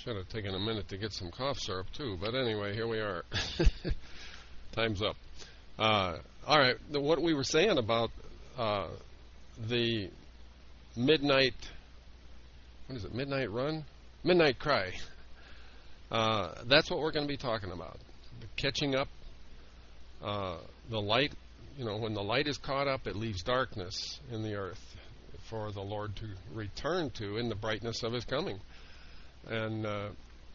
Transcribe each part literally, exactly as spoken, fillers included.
Should have taken a minute to get some cough syrup too, but anyway, here we are. Time's up. Uh, all right, the, what we were saying about uh, the midnight, what is it, midnight run? Midnight cry. Uh, that's what we're going to be talking about. The catching up, uh, the light, you know, when the light is caught up, it leaves darkness in the earth for the Lord to return to in the brightness of His coming. And uh,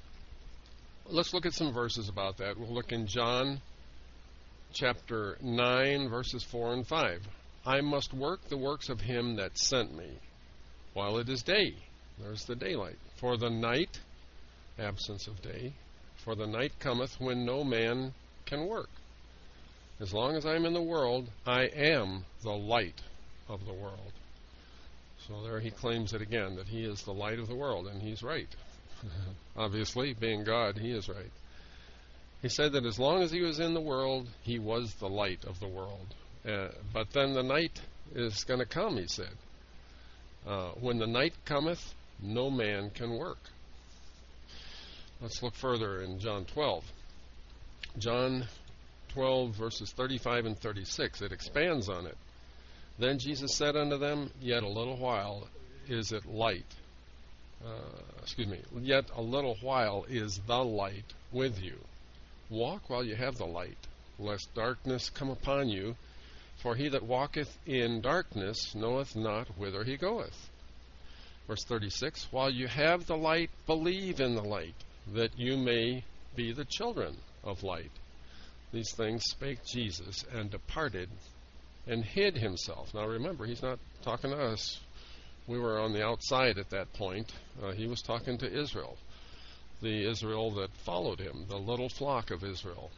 let's look at some verses about that. We'll look in John chapter nine, verses four and five. I must work the works of Him that sent me while it is day. There's the daylight. For the night, absence of day, for the night cometh when no man can work. As long as I'm in the world, I am the light of the world. So there he claims it again, that he is the light of the world, and he's right. Obviously, being God, he is right. He said that as long as he was in the world, he was the light of the world. Uh, but then the night is going to come, he said. Uh, when the night cometh, no man can work. Let's look further in John twelve. John twelve, verses thirty-five and thirty-six. It expands on it. Then Jesus said unto them, Yet a little while is it light. Uh, excuse me. Yet a little while is the light with you. Walk while you have the light, lest darkness come upon you. For he that walketh in darkness knoweth not whither he goeth. Verse thirty-six. While you have the light, believe in the light, that you may be the children of light. These things spake Jesus, and departed, and hid himself. Now remember, he's not talking to us. We were on the outside at that point. Uh, he was talking to Israel, the Israel that followed him, the little flock of Israel.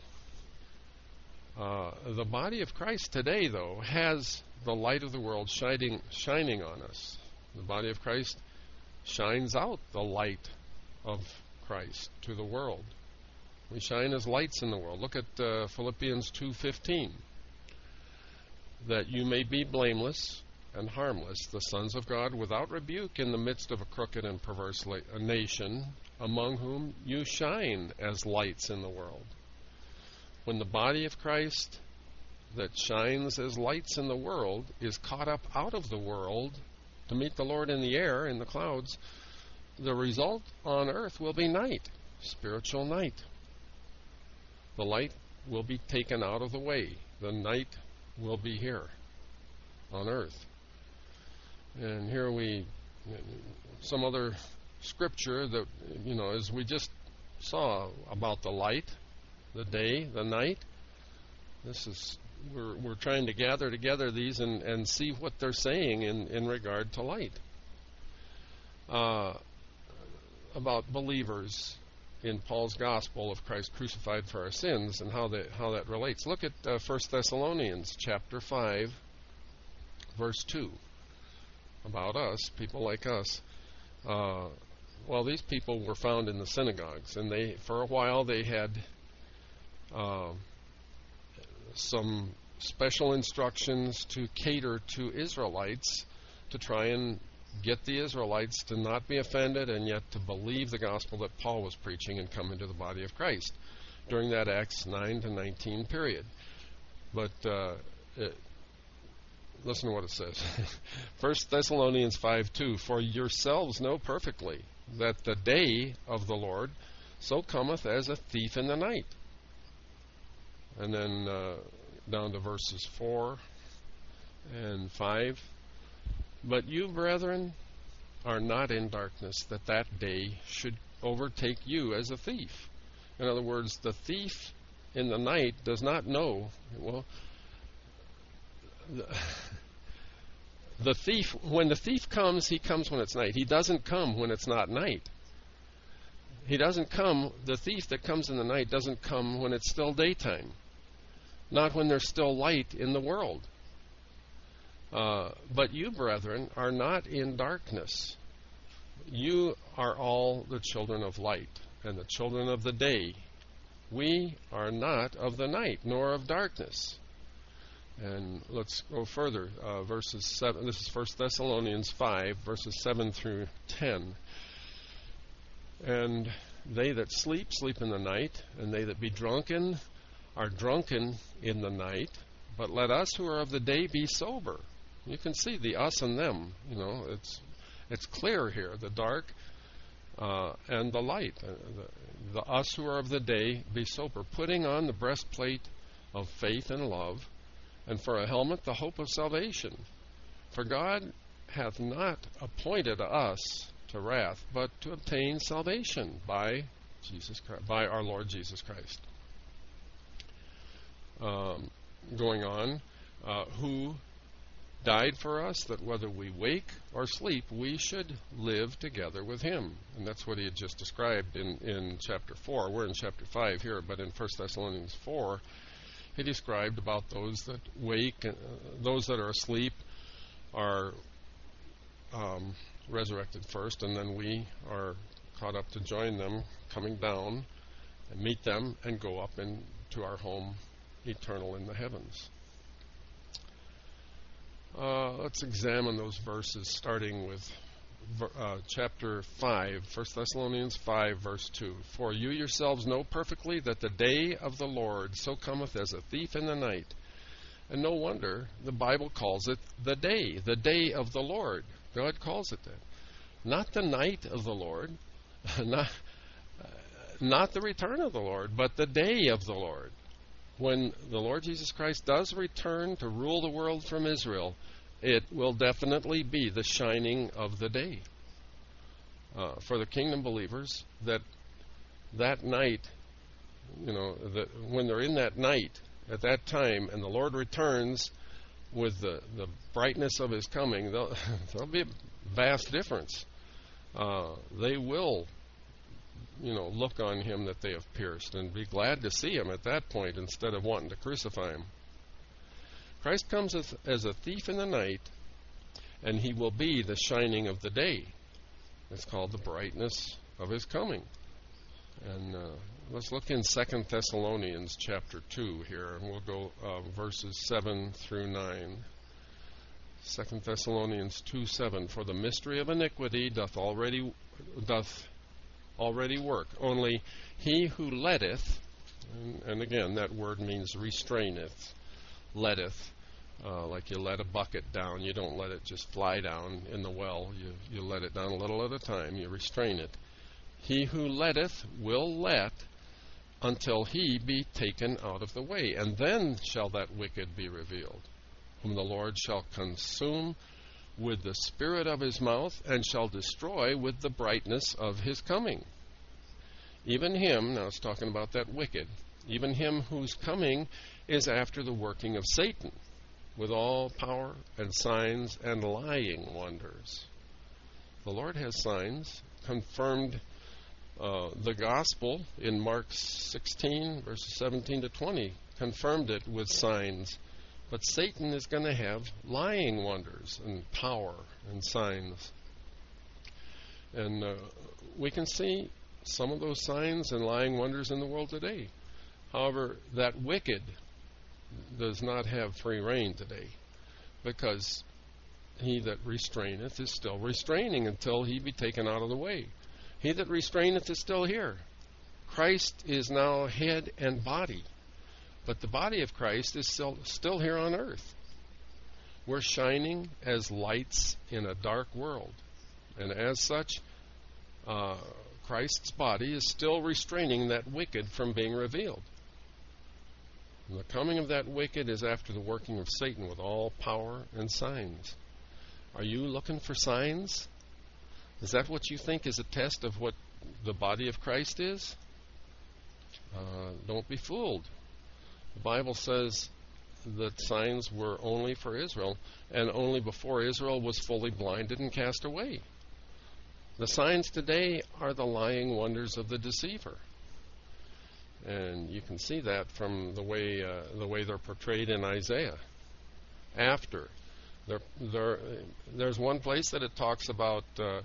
Uh, the body of Christ today, though, has the light of the world shining, shining on us. The body of Christ shines out the light of Christ to the world. We shine as lights in the world. Look at uh, Philippians two fifteen. That you may be blameless and harmless, the sons of God, without rebuke in the midst of a crooked and perverse la- a nation, among whom you shine as lights in the world. When the body of Christ that shines as lights in the world is caught up out of the world to meet the Lord in the air, in the clouds, the result on earth will be night, spiritual night. The light will be taken out of the way. The night will be here on earth. And here we, some other scripture that, you know, as we just saw about the light, the day, the night. This is, we're we're trying to gather together these and, and see what they're saying in, in regard to light. Uh, about believers in Paul's gospel of Christ crucified for our sins and how that how that relates. Look at uh, First Thessalonians chapter five, verse two. About us, people like us. Uh, well, these people were found in the synagogues, and they, for a while, they had uh, some special instructions to cater to Israelites, to try and get the Israelites to not be offended and yet to believe the gospel that Paul was preaching and come into the body of Christ during that Acts nine to nineteen period. But uh, it, listen to what it says. First Thessalonians five two, for yourselves know perfectly that the day of the Lord so cometh as a thief in the night. And then uh, down to verses four and five. But you, brethren, are not in darkness, that that day should overtake you as a thief. In other words, the thief in the night does not know. Well, the, the thief, when the thief comes, he comes when it's night. He doesn't come when it's not night. He doesn't come, the thief that comes in the night doesn't come when it's still daytime. Not when there's still light in the world. Uh, but you, brethren, are not in darkness. You are all the children of light and the children of the day. We are not of the night, nor of darkness. And let's go further. Uh, verses seven. This is First Thessalonians five, verses seven through ten. And they that sleep, sleep in the night, and they that be drunken are drunken in the night. But let us who are of the day be sober. You can see the us and them. You know, it's it's clear here. The dark uh, and the light. Uh, the, the us who are of the day be sober, putting on the breastplate of faith and love, and for a helmet the hope of salvation. For God hath not appointed us to wrath, but to obtain salvation by Jesus Christ, by our Lord Jesus Christ. Um, going on, uh, who died for us, that whether we wake or sleep, we should live together with him. And that's what he had just described in, in chapter four. We're in chapter five here, but in First Thessalonians four, he described about those that wake, uh, those that are asleep are um, resurrected first, and then we are caught up to join them, coming down and meet them and go up into our home eternal in the heavens. Uh, let's examine those verses, starting with uh, chapter five, First Thessalonians five, verse two. For you yourselves know perfectly that the day of the Lord so cometh as a thief in the night. And no wonder the Bible calls it the day, the day of the Lord. God calls it that. Not the night of the Lord, not, uh, not the return of the Lord, but the day of the Lord. When the Lord Jesus Christ does return to rule the world from Israel, it will definitely be the shining of the day. Uh, for the kingdom believers, that that night, you know, that when they're in that night, at that time, and the Lord returns with the, the brightness of his coming, there'll, there'll be a vast difference. Uh, they will, you know, look on him that they have pierced and be glad to see him at that point instead of wanting to crucify him. Christ comes as, as a thief in the night, and he will be the shining of the day. It's called the brightness of his coming. And uh, let's look in Second Thessalonians chapter two here, and we'll go uh, verses seven through nine. Second Thessalonians two seven. For the mystery of iniquity doth already doth already work. Only he who letteth, and, and again that word means restraineth, letteth, uh, like you let a bucket down. You don't let it just fly down in the well. You you let it down a little at a time. You restrain it. He who letteth will let until he be taken out of the way, and then shall that wicked be revealed, whom the Lord shall consume with the spirit of his mouth, and shall destroy with the brightness of his coming. Even him, now it's talking about that wicked, even him whose coming is after the working of Satan, with all power and signs and lying wonders. The Lord has signs, confirmed uh, the gospel in Mark sixteen, verses seventeen to twenty, confirmed it with signs. But Satan is going to have lying wonders and power and signs. And uh, we can see some of those signs and lying wonders in the world today. However, that wicked does not have free rein today, because he that restraineth is still restraining until he be taken out of the way. He that restraineth is still here. Christ is now head and body. But the body of Christ is still, still here on earth. We're shining as lights in a dark world. And as such, uh, Christ's body is still restraining that wicked from being revealed. And the coming of that wicked is after the working of Satan with all power and signs. Are you looking for signs? Is that what you think is a test of what the body of Christ is? Uh, don't be fooled. The Bible says that signs were only for Israel, and only before Israel was fully blinded and cast away. The signs today are the lying wonders of the deceiver. And you can see that from the way uh, the way they're portrayed in Isaiah. After. They're, they're, there's one place that it talks about, uh,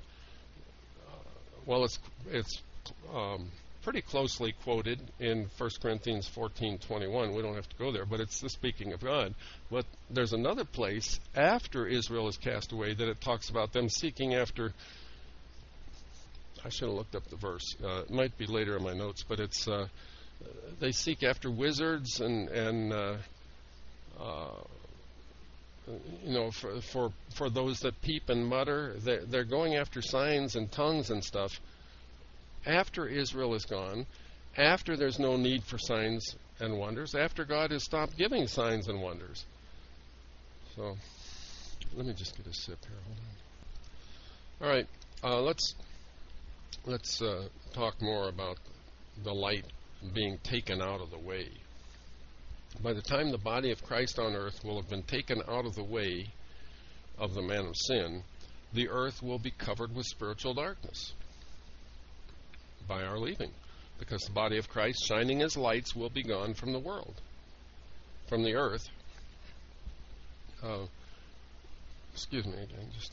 well, it's it's um, pretty closely quoted in First Corinthians fourteen twenty-one. We don't have to go there, but it's the speaking of God. But there's another place after Israel is cast away that it talks about them seeking after I should have looked up the verse. Uh, it might be later in my notes, but it's uh, they seek after wizards and and uh, uh, you know for for for those that peep and mutter. They're, they're going after signs and tongues and stuff. After Israel is gone, after there's no need for signs and wonders, after God has stopped giving signs and wonders. So let me just get a sip here. Hold on. All right, uh, let's let's uh, talk more about the light being taken out of the way. By the time the body of Christ on earth will have been taken out of the way of the man of sin, the earth will be covered with spiritual darkness by our leaving, because the body of Christ, shining as lights, will be gone from the world, from the earth. Uh, excuse me again, just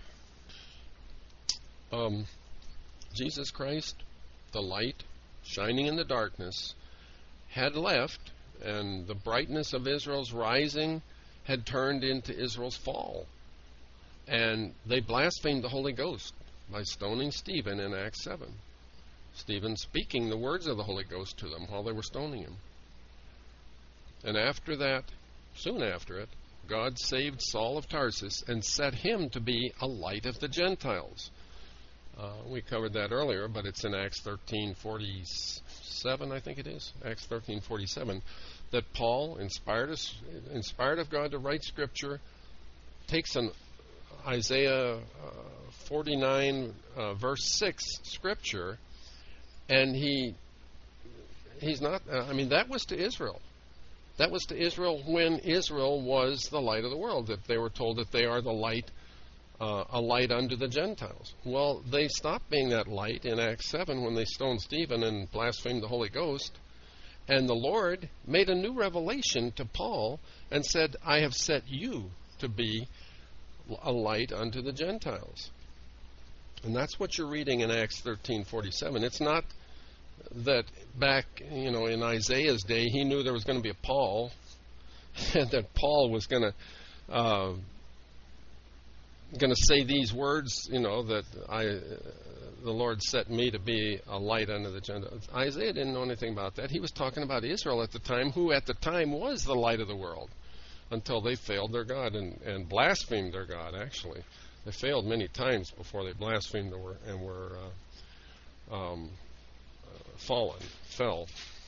a moment. Um, Jesus Christ, the light, shining in the darkness, had left, and the brightness of Israel's rising had turned into Israel's fall. And they blasphemed the Holy Ghost by stoning Stephen in Acts seven. Stephen speaking the words of the Holy Ghost to them while they were stoning him. And after that, soon after it, God saved Saul of Tarsus and set him to be a light of the Gentiles. Uh, we covered that earlier, but it's in Acts thirteen forty-seven, I think it is, Acts thirteen forty-seven, that Paul, inspired, us, inspired of God to write Scripture, takes an Isaiah uh, forty-nine, uh, verse six Scripture, and he he's not, uh, I mean, that was to Israel. That was to Israel when Israel was the light of the world, that they were told that they are the light, uh, a light unto the Gentiles. Well, they stopped being that light in Acts seven when they stoned Stephen and blasphemed the Holy Ghost. And the Lord made a new revelation to Paul and said, I have set you to be a light unto the Gentiles. And that's what you're reading in Acts thirteen forty-seven. It's not that back, you know, in Isaiah's day, he knew there was going to be a Paul, and that Paul was going to uh, going to say these words, you know, that I, uh, the Lord set me to be a light unto the Gentiles. Isaiah didn't know anything about that. He was talking about Israel at the time, who at the time was the light of the world, until they failed their God and, and blasphemed their God, actually. They failed many times before they blasphemed and were, and were uh, um, uh, fallen, fell.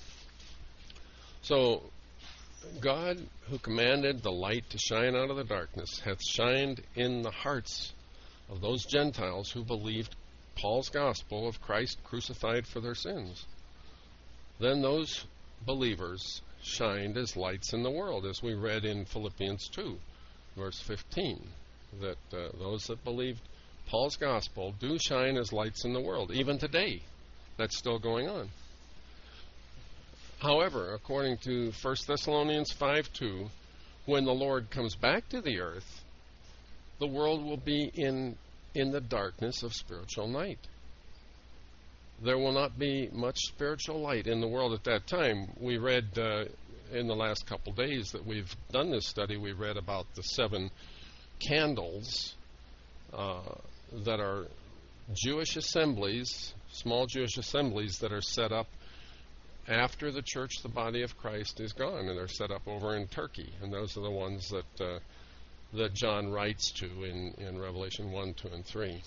So God, who commanded the light to shine out of the darkness, hath shined in the hearts of those Gentiles who believed Paul's gospel of Christ crucified for their sins. Then those believers shined as lights in the world, as we read in Philippians two, verse fifteen. That uh, those that believed Paul's gospel do shine as lights in the world. Even today, that's still going on. However, according to First Thessalonians five two, when the Lord comes back to the earth, the world will be in, in the darkness of spiritual night. There will not be much spiritual light in the world at that time. We read uh, in the last couple days that we've done this study, we read about the seven candles uh, that are Jewish assemblies, small Jewish assemblies that are set up after the church, the body of Christ, is gone, and they're set up over in Turkey. And those are the ones that uh, that John writes to in, in Revelation one, two, and three.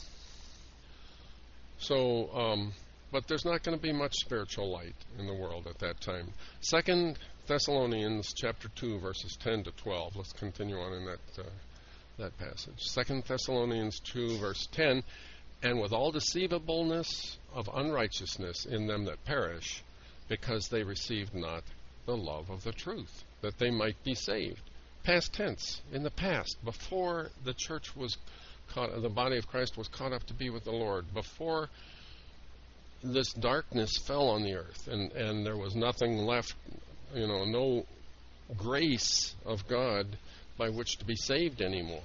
So, um, but there's not going to be much spiritual light in the world at that time. Second Thessalonians chapter two, verses ten to twelve. Let's continue on in that uh, that passage. Second Thessalonians two, verse ten, and with all deceivableness of unrighteousness in them that perish, because they received not the love of the truth, that they might be saved. Past tense, in the past, before the church was caught, the body of Christ was caught up to be with the Lord, before this darkness fell on the earth, and, and there was nothing left, you know, no grace of God by which to be saved anymore.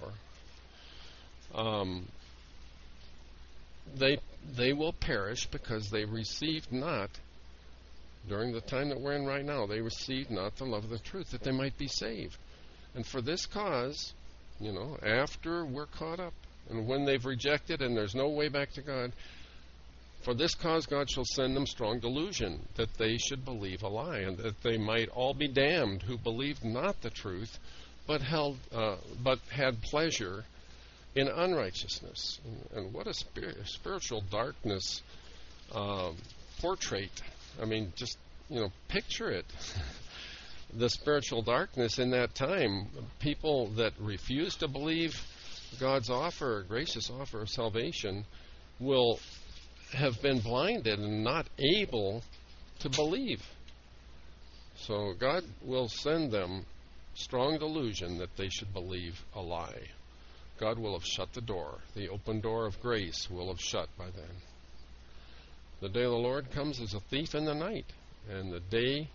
Um, they they will perish because they received not, during the time that we're in right now, they received not the love of the truth, that they might be saved. And for this cause, you know, after we're caught up, and when they've rejected and there's no way back to God, For this cause God shall send them strong delusion, that they should believe a lie, and that they might all be damned who believed not the truth, but held, uh, but had pleasure in unrighteousness. And, and what a spirit, spiritual darkness um, portrait. I mean, just, you know, picture it. The spiritual darkness in that time. People that refuse to believe God's offer, gracious offer of salvation, will have been blinded and not able to believe. So God will send them strong delusion that they should believe a lie. God will have shut the door. The open door of grace will have shut by then. The day of the Lord comes as a thief in the night, and the day,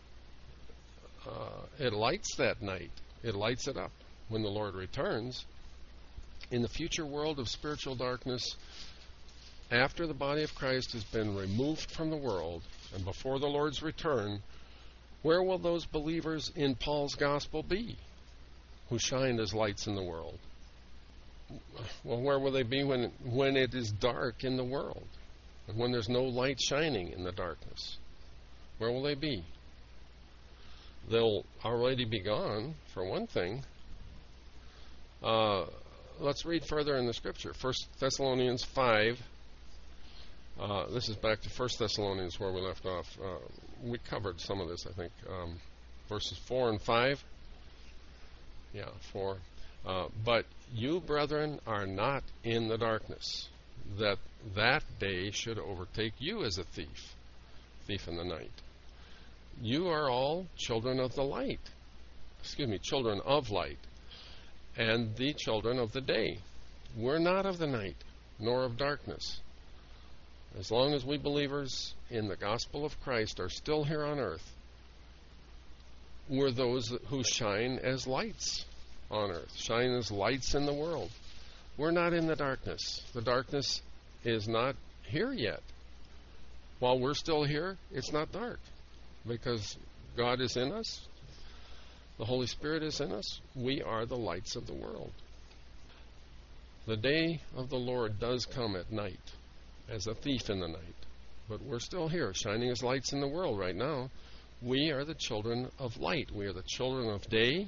uh, it lights that night. It lights it up when the Lord returns. In the future world of spiritual darkness, after the body of Christ has been removed from the world, and before the Lord's return, where will those believers in Paul's gospel be, who shined as lights in the world? Well, where will they be when when it is dark in the world, and when there's no light shining in the darkness? Where will they be? They'll already be gone, for one thing. Uh, let's read further in the Scripture. First Thessalonians five. Uh, this is back to First Thessalonians where we left off. Uh, we covered some of this, I think. Um, verses four and five. Yeah, four. Uh, but you, brethren, are not in the darkness, that that day should overtake you as a thief, thief in the night. You are all children of the light. Excuse me, children of light, and the children of the day. We're not of the night, nor of darkness. As long as we believers in the gospel of Christ are still here on earth, we're those who shine as lights on earth, shine as lights in the world. We're not in the darkness. The darkness is not here yet. While we're still here, it's not dark, because God is in us. The Holy Spirit is in us. We are the lights of the world. The day of the Lord does come at night, as a thief in the night. But we're still here, shining as lights in the world right now. We are the children of light. We are the children of day.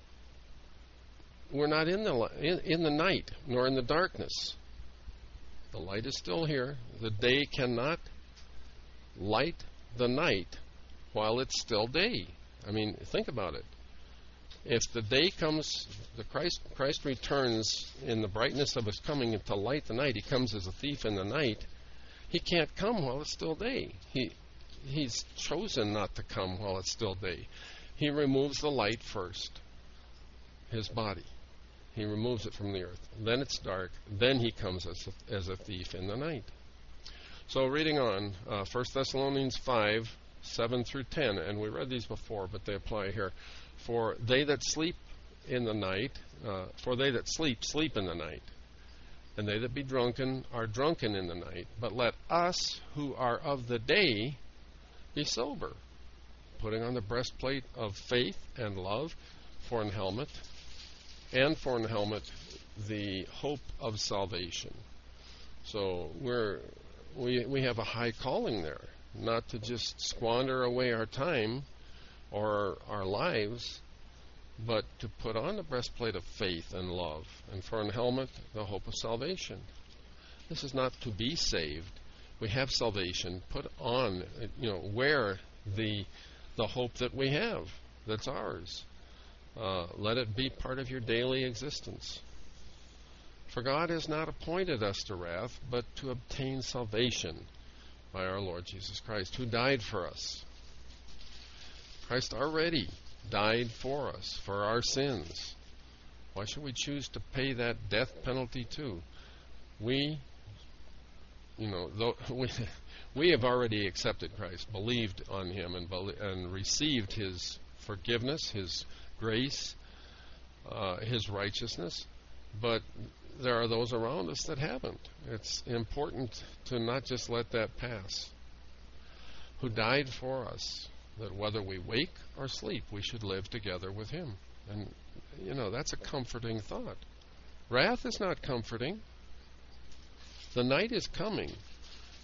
We're not in the in, in the night, nor in the darkness. The light is still here. The day cannot light the night while it's still day. I mean, think about it. If the day comes, the Christ Christ returns in the brightness of his coming to light the night. He comes as a thief in the night. He can't come while it's still day. He he's chosen not to come while it's still day. He removes the light first, his body. He removes it from the earth. Then it's dark. Then he comes as a, as a thief in the night. So reading on, uh, First Thessalonians five, seven through ten, and we read these before, but they apply here. For they that sleep in the night, uh, for they that sleep, sleep in the night. And they that be drunken are drunken in the night. But let us who are of the day be sober, putting on the breastplate of faith and love, for an helmet, and for an helmet the hope of salvation. So we're we we have a high calling there, not to just squander away our time or our lives, but to put on the breastplate of faith and love, and for an helmet, the hope of salvation. This is not to be saved. We have salvation. Put on, you know, wear the the hope that we have, that's ours. Uh, let it be part of your daily existence. For God has not appointed us to wrath, but to obtain salvation by our Lord Jesus Christ, who died for us. Christ already died for us, for our sins. Why should we choose to pay that death penalty too? We, you know, though we, we have already accepted Christ, believed on Him, and, be, and received His forgiveness, His grace, uh, His righteousness. But there are those around us that haven't. It's important to not just let that pass. Who died for us, that whether we wake or sleep, we should live together with Him. And, you know, that's a comforting thought. Wrath is not comforting. The night is coming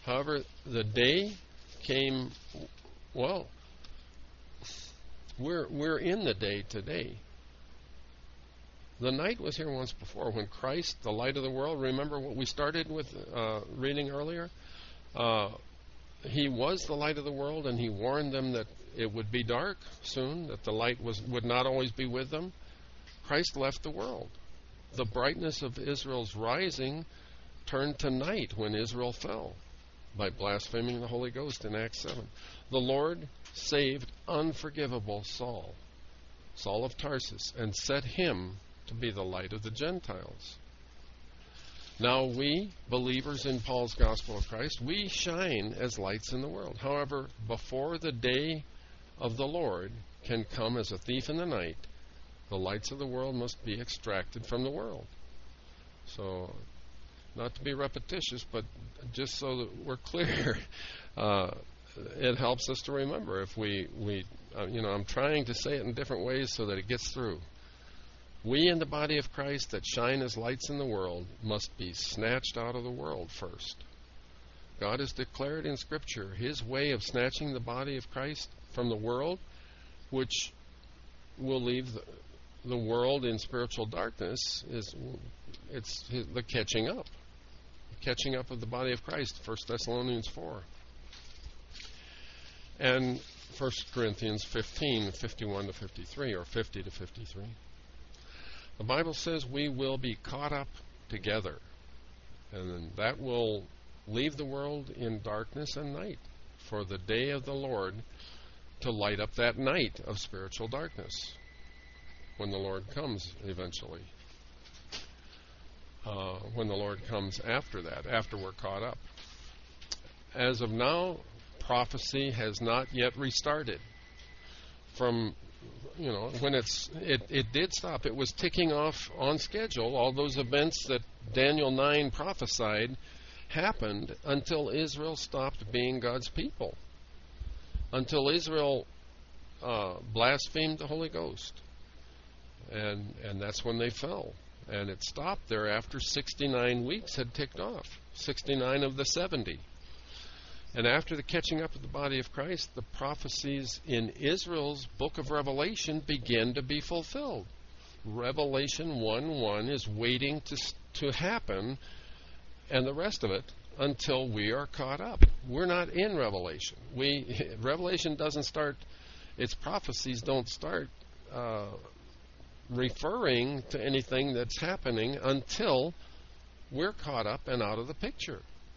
However, the day came, well, we're, we're in the day today. The night was here once before when Christ, the light of the world, remember what we started with uh, reading earlier? Uh, he was the light of the world, and he warned them that it would be dark soon, that the light was would not always be with them. Christ left the world. The brightness of Israel's rising turned to night when Israel fell by blaspheming the Holy Ghost in Acts seven. The Lord saved unforgivable Saul, Saul of Tarsus, and set him to be the light of the Gentiles. Now we, believers in Paul's gospel of Christ, we shine as lights in the world. However, before the day of the Lord can come as a thief in the night, the lights of the world must be extracted from the world. So, not to be repetitious, but just so that we're clear, uh, it helps us to remember. If we, we uh, you know, I'm trying to say it in different ways so that it gets through. We in the body of Christ that shine as lights in the world must be snatched out of the world first. God has declared in Scripture His way of snatching the body of Christ from the world, which will leave the, the world in spiritual darkness, is it's the catching up. The catching up of the body of Christ, First Thessalonians four. And First Corinthians fifteen, fifty-one to fifty-three, or fifty to fifty-three. The Bible says we will be caught up together, and that will leave the world in darkness and night for the day of the Lord to light up that night of spiritual darkness when the Lord comes eventually. Uh, when the Lord comes after that, after we're caught up. As of now, prophecy has not yet restarted. From You know, when it's it, it did stop. It was ticking off on schedule. All those events that Daniel nine prophesied happened until Israel stopped being God's people. Until Israel uh, blasphemed the Holy Ghost. And and that's when they fell. And it stopped there after sixty-nine weeks had ticked off. sixty-nine of the seventy. And after the catching up of the body of Christ, the prophecies in Israel's book of Revelation begin to be fulfilled. Revelation one one is waiting to to happen, and the rest of it until we are caught up. We're not in Revelation. We Revelation doesn't start, its prophecies don't start uh, referring to anything that's happening until we're caught up and out of the picture.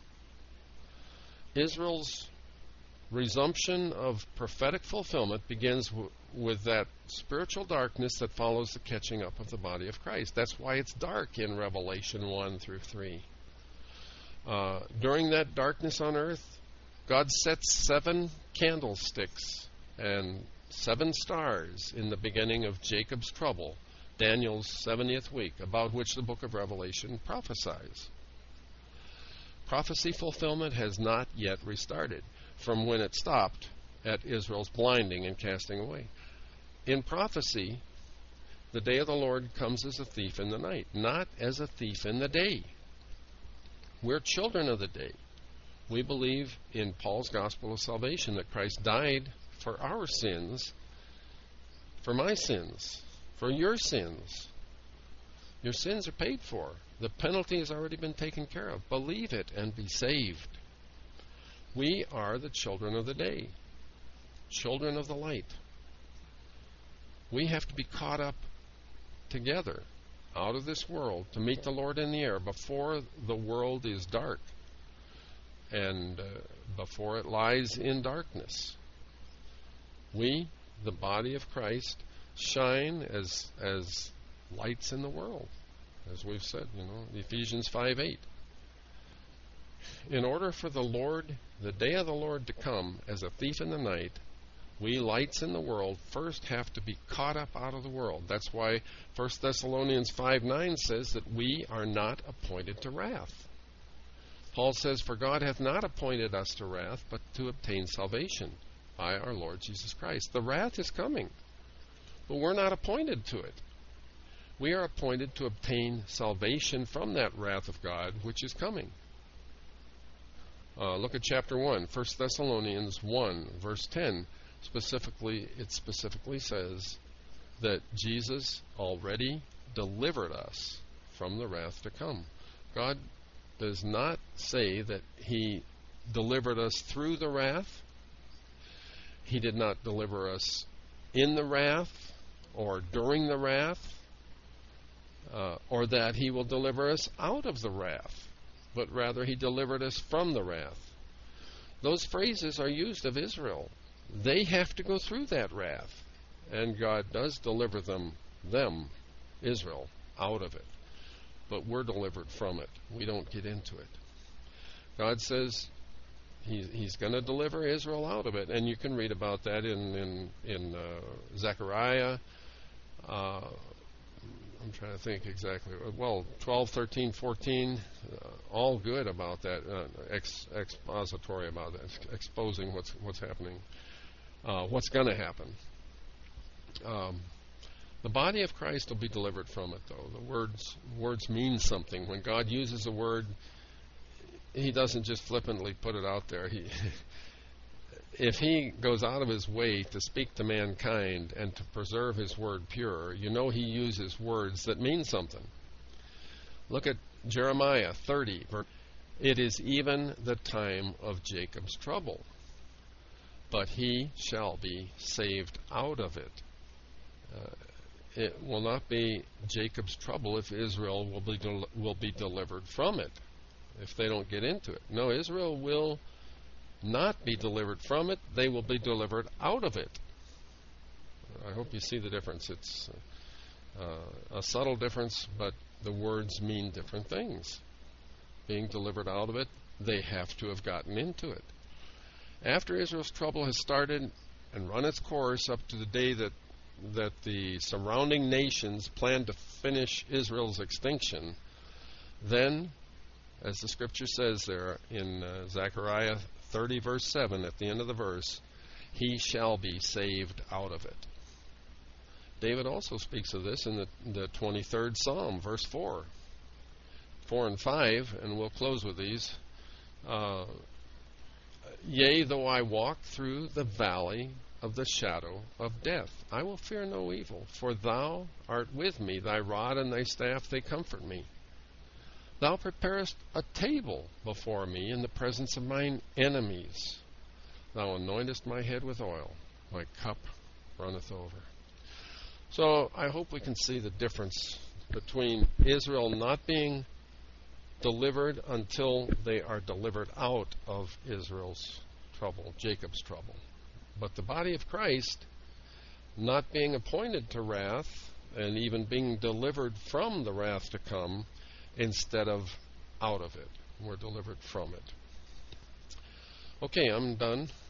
Israel's resumption of prophetic fulfillment begins w- with that spiritual darkness that follows the catching up of the body of Christ. That's why it's dark in Revelation one through three. Uh, during that darkness on earth, God sets seven candlesticks and seven stars in the beginning of Jacob's trouble, Daniel's seventieth week, about which the book of Revelation prophesies. Prophecy fulfillment has not yet restarted from when it stopped at Israel's blinding and casting away. In prophecy, the day of the Lord comes as a thief in the night, not as a thief in the day. We're children of the day. We believe in Paul's gospel of salvation that Christ died for our sins, for my sins, for your sins. Your sins are paid for. The penalty has already been taken care of. Believe it and be saved. We are the children of the day, children of the light. We have to be caught up together out of this world to meet the Lord in the air before the world is dark and uh, before it lies in darkness. We, the body of Christ, shine as as lights in the world, as we've said, you know, Ephesians five eight. In order for the Lord, the day of the Lord to come as a thief in the night, we lights in the world first have to be caught up out of the world. That's why First Thessalonians five nine says that we are not appointed to wrath. Paul says, "For God hath not appointed us to wrath, but to obtain salvation by our Lord Jesus Christ." The wrath is coming, but we're not appointed to it. We are appointed to obtain salvation from that wrath of God which is coming. Uh, look at chapter one, First Thessalonians one, verse ten. Specifically, it specifically says that Jesus already delivered us from the wrath to come. God does not say that He delivered us through the wrath. He did not deliver us in the wrath or during the wrath, uh, or that He will deliver us out of the wrath, but rather He delivered us from the wrath. Those phrases are used of Israel. They have to go through that wrath, and God does deliver them, them, Israel, out of it. But we're delivered from it. We don't get into it. God says he, He's going to deliver Israel out of it, and you can read about that in in, in uh, Zechariah. Uh, I'm trying to think exactly. Well, twelve, thirteen, fourteen, uh, all good about that, uh, ex, expository about that, ex- exposing what's what's happening, uh, what's going to happen. Um, the body of Christ will be delivered from it, though. The words words mean something. When God uses a word, He doesn't just flippantly put it out there. He If He goes out of His way to speak to mankind and to preserve His word pure, you know He uses words that mean something. Look at Jeremiah thirty. It is even the time of Jacob's trouble, but he shall be saved out of it. Uh, it will not be Jacob's trouble if Israel will be del- will be delivered from it, if they don't get into it. No, Israel will not be delivered from it. They will be delivered out of it. I hope you see the difference. It's uh, a subtle difference, but the words mean different things. Being delivered out of it, they have to have gotten into it. After Israel's trouble has started and run its course up to the day that that the surrounding nations plan to finish Israel's extinction, then, as the scripture says there in uh, Zechariah thirty, verse seven, at the end of the verse, he shall be saved out of it. David also speaks of this in the, the twenty-third Psalm, verse four. four and five, and we'll close with these. Uh, Yea, though I walk through the valley of the shadow of death, I will fear no evil, for thou art with me. Thy rod and thy staff, they comfort me. Thou preparest a table before me in the presence of mine enemies. Thou anointest my head with oil. My cup runneth over. So I hope we can see the difference between Israel not being delivered until they are delivered out of Israel's trouble, Jacob's trouble. But the body of Christ not being appointed to wrath and even being delivered from the wrath to come instead of out of it. We're delivered from it. Okay, I'm done.